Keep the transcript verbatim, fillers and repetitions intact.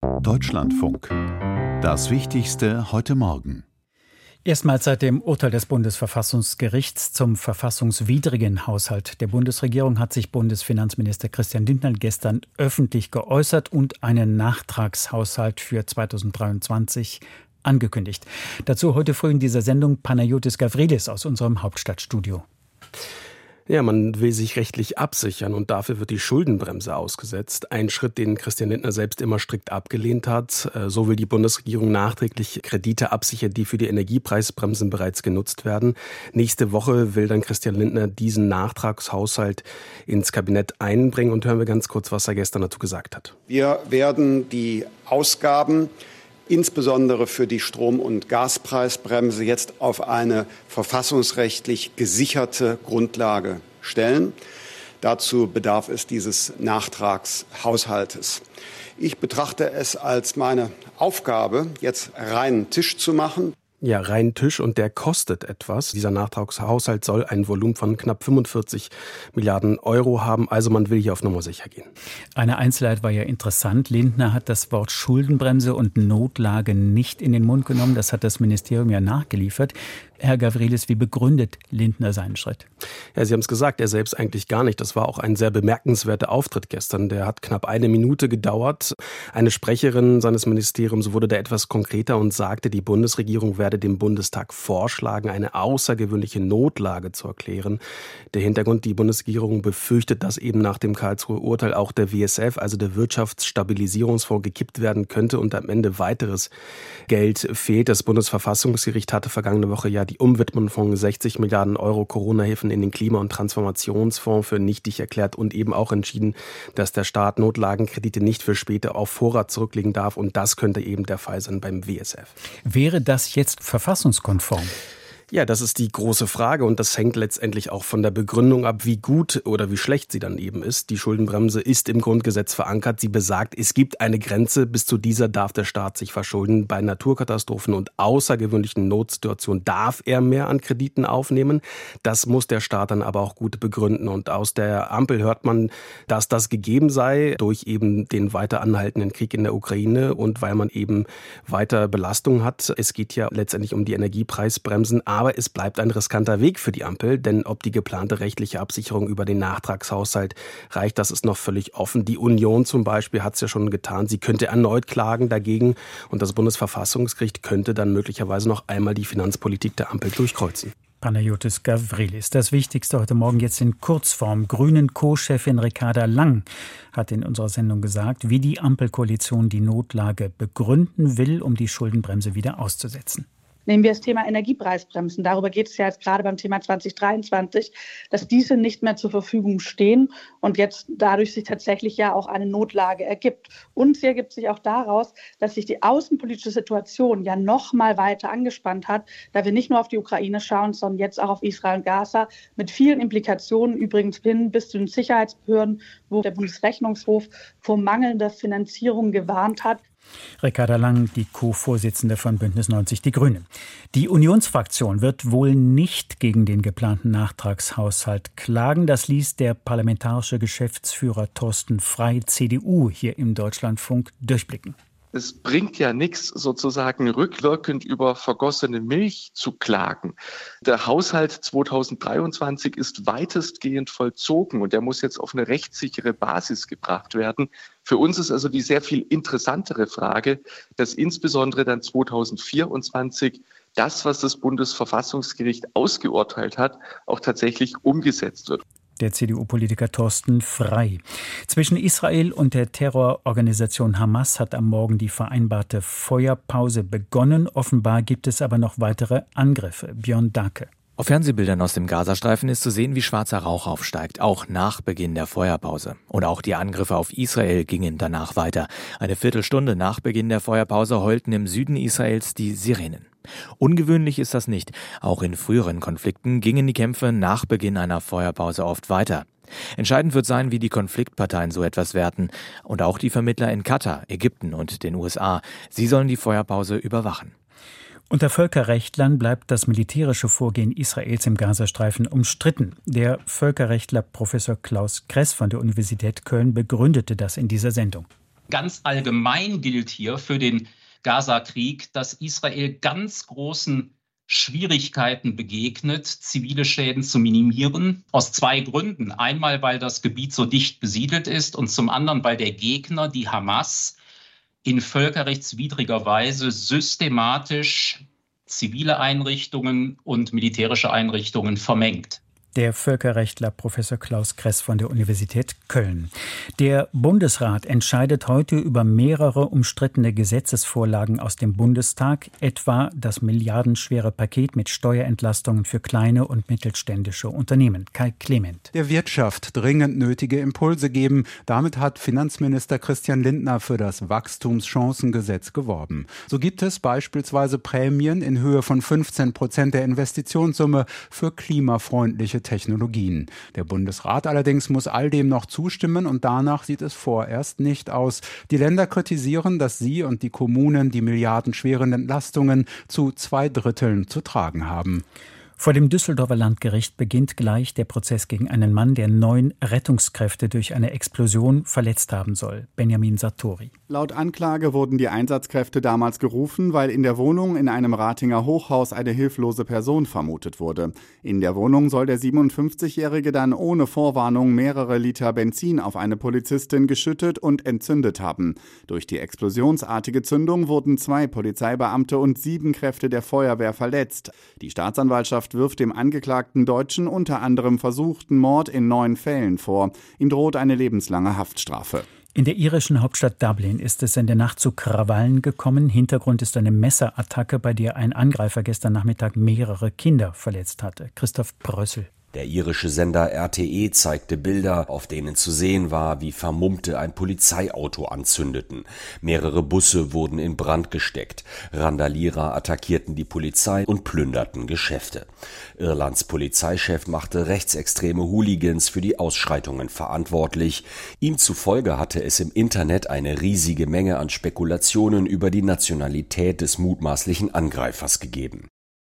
Deutschlandfunk. Das Wichtigste heute Morgen. Erstmals seit dem Urteil des Bundesverfassungsgerichts zum verfassungswidrigen Haushalt der Bundesregierung hat sich Bundesfinanzminister Christian Lindner gestern öffentlich geäußert und einen Nachtragshaushalt für zweitausenddreiundzwanzig angekündigt. Dazu heute früh in dieser Sendung Panagiotis Gavrilis aus unserem Hauptstadtstudio. Ja, man will sich rechtlich absichern und dafür wird die Schuldenbremse ausgesetzt. Ein Schritt, den Christian Lindner selbst immer strikt abgelehnt hat. So will die Bundesregierung nachträglich Kredite absichern, die für die Energiepreisbremsen bereits genutzt werden. Nächste Woche will dann Christian Lindner diesen Nachtragshaushalt ins Kabinett einbringen. Und hören wir ganz kurz, was er gestern dazu gesagt hat. Wir werden die Ausgaben insbesondere für die Strom- und Gaspreisbremse jetzt auf eine verfassungsrechtlich gesicherte Grundlage stellen. Dazu bedarf es dieses Nachtragshaushaltes. Ich betrachte es als meine Aufgabe, jetzt reinen Tisch zu machen. Ja, rein Tisch und der kostet etwas. Dieser Nachtragshaushalt soll ein Volumen von knapp fünfundvierzig Milliarden Euro haben. Also man will hier auf Nummer sicher gehen. Eine Einzelheit war ja interessant. Lindner hat das Wort Schuldenbremse und Notlage nicht in den Mund genommen. Das hat das Ministerium ja nachgeliefert. Herr Gavrilis, wie begründet Lindner seinen Schritt? Ja, Sie haben es gesagt, er selbst eigentlich gar nicht. Das war auch ein sehr bemerkenswerter Auftritt gestern. Der hat knapp eine Minute gedauert. Eine Sprecherin seines Ministeriums wurde da etwas konkreter und sagte, die Bundesregierung werde dem Bundestag vorschlagen, eine außergewöhnliche Notlage zu erklären. Der Hintergrund, die Bundesregierung befürchtet, dass eben nach dem Karlsruher Urteil auch der W S F, also der Wirtschaftsstabilisierungsfonds, gekippt werden könnte und am Ende weiteres Geld fehlt. Das Bundesverfassungsgericht hatte vergangene Woche ja die Umwidmung von sechzig Milliarden Euro Corona-Hilfen in den Klima- und Transformationsfonds für nichtig erklärt und eben auch entschieden, dass der Staat Notlagenkredite nicht für später auf Vorrat zurücklegen darf. Und das könnte eben der Fall sein beim W S F. Wäre das jetzt verfassungskonform? Ja, das ist die große Frage und das hängt letztendlich auch von der Begründung ab, wie gut oder wie schlecht sie dann eben ist. Die Schuldenbremse ist im Grundgesetz verankert. Sie besagt, es gibt eine Grenze, bis zu dieser darf der Staat sich verschulden. Bei Naturkatastrophen und außergewöhnlichen Notsituationen darf er mehr an Krediten aufnehmen. Das muss der Staat dann aber auch gut begründen. Und aus der Ampel hört man, dass das gegeben sei durch eben den weiter anhaltenden Krieg in der Ukraine und weil man eben weiter Belastungen hat. Es geht ja letztendlich um die Energiepreisbremsen. Aber es bleibt ein riskanter Weg für die Ampel, denn ob die geplante rechtliche Absicherung über den Nachtragshaushalt reicht, das ist noch völlig offen. Die Union zum Beispiel hat es ja schon getan. Sie könnte erneut klagen dagegen und das Bundesverfassungsgericht könnte dann möglicherweise noch einmal die Finanzpolitik der Ampel durchkreuzen. Panagiotis Gavrilis. Das Wichtigste heute Morgen jetzt in Kurzform. Grünen Co-Chefin Ricarda Lang hat in unserer Sendung gesagt, wie die Ampelkoalition die Notlage begründen will, um die Schuldenbremse wieder auszusetzen. Nehmen wir das Thema Energiepreisbremsen. Darüber geht es ja jetzt gerade beim Thema zwanzig dreiundzwanzig, dass diese nicht mehr zur Verfügung stehen und jetzt dadurch sich tatsächlich ja auch eine Notlage ergibt. Und sie ergibt sich auch daraus, dass sich die außenpolitische Situation ja noch mal weiter angespannt hat, da wir nicht nur auf die Ukraine schauen, sondern jetzt auch auf Israel und Gaza mit vielen Implikationen, übrigens hin bis zu den Sicherheitsbehörden, wo der Bundesrechnungshof vor mangelnder Finanzierung gewarnt hat. Ricarda Lang, die Co-Vorsitzende von Bündnis neunzig Die Grünen. Die Unionsfraktion wird wohl nicht gegen den geplanten Nachtragshaushalt klagen. Das ließ der parlamentarische Geschäftsführer Thorsten Frey, C D U, hier im Deutschlandfunk durchblicken. Es bringt ja nichts, sozusagen rückwirkend über vergossene Milch zu klagen. Der Haushalt zweitausenddreiundzwanzig ist weitestgehend vollzogen und der muss jetzt auf eine rechtssichere Basis gebracht werden. Für uns ist also die sehr viel interessantere Frage, dass insbesondere dann zweitausendvierundzwanzig das, was das Bundesverfassungsgericht ausgeurteilt hat, auch tatsächlich umgesetzt wird. Der C D U-Politiker Thorsten Frey. Zwischen Israel und der Terrororganisation Hamas hat am Morgen die vereinbarte Feuerpause begonnen. Offenbar gibt es aber noch weitere Angriffe. Björn Dake. Auf Fernsehbildern aus dem Gazastreifen ist zu sehen, wie schwarzer Rauch aufsteigt, auch nach Beginn der Feuerpause. Und auch die Angriffe auf Israel gingen danach weiter. Eine Viertelstunde nach Beginn der Feuerpause heulten im Süden Israels die Sirenen. Ungewöhnlich ist das nicht. Auch in früheren Konflikten gingen die Kämpfe nach Beginn einer Feuerpause oft weiter. Entscheidend wird sein, wie die Konfliktparteien so etwas werten. Und auch die Vermittler in Katar, Ägypten und den U S A. Sie sollen die Feuerpause überwachen. Unter Völkerrechtlern bleibt das militärische Vorgehen Israels im Gazastreifen umstritten. Der Völkerrechtler Professor Klaus Kress von der Universität Köln begründete das in dieser Sendung. Ganz allgemein gilt hier für den Gaza-Krieg, dass Israel ganz großen Schwierigkeiten begegnet, zivile Schäden zu minimieren, aus zwei Gründen. Einmal, weil das Gebiet so dicht besiedelt ist und zum anderen, weil der Gegner, die Hamas, in völkerrechtswidriger Weise systematisch zivile Einrichtungen und militärische Einrichtungen vermengt. Der Völkerrechtler Professor Klaus Kress von der Universität Köln. Der Bundesrat entscheidet heute über mehrere umstrittene Gesetzesvorlagen aus dem Bundestag, etwa das milliardenschwere Paket mit Steuerentlastungen für kleine und mittelständische Unternehmen. Kai Clement. Der Wirtschaft dringend nötige Impulse geben. Damit hat Finanzminister Christian Lindner für das Wachstumschancengesetz geworben. So gibt es beispielsweise Prämien in Höhe von fünfzehn Prozent der Investitionssumme für klimafreundliche Technologien. Der Bundesrat allerdings muss all dem noch zustimmen und danach sieht es vorerst nicht aus. Die Länder kritisieren, dass sie und die Kommunen die milliardenschweren Entlastungen zu zwei Dritteln zu tragen haben. Vor dem Düsseldorfer Landgericht beginnt gleich der Prozess gegen einen Mann, der neun Rettungskräfte durch eine Explosion verletzt haben soll. Benjamin Sartori. Laut Anklage wurden die Einsatzkräfte damals gerufen, weil in der Wohnung in einem Ratinger Hochhaus eine hilflose Person vermutet wurde. In der Wohnung soll der siebenundfünfzigjährige dann ohne Vorwarnung mehrere Liter Benzin auf eine Polizistin geschüttet und entzündet haben. Durch die explosionsartige Zündung wurden zwei Polizeibeamte und sieben Kräfte der Feuerwehr verletzt. Die Staatsanwaltschaft wirft dem angeklagten Deutschen unter anderem versuchten Mord in neun Fällen vor. Ihm droht eine lebenslange Haftstrafe. In der irischen Hauptstadt Dublin ist es in der Nacht zu Krawallen gekommen. Hintergrund ist eine Messerattacke, bei der ein Angreifer gestern Nachmittag mehrere Kinder verletzt hatte. Christoph Brössel. Der irische Sender R T E zeigte Bilder, auf denen zu sehen war, wie Vermummte ein Polizeiauto anzündeten. Mehrere Busse wurden in Brand gesteckt. Randalierer attackierten die Polizei und plünderten Geschäfte. Irlands Polizeichef machte rechtsextreme Hooligans für die Ausschreitungen verantwortlich. Ihm zufolge hatte es im Internet eine riesige Menge an Spekulationen über die Nationalität des mutmaßlichen Angreifers gegeben.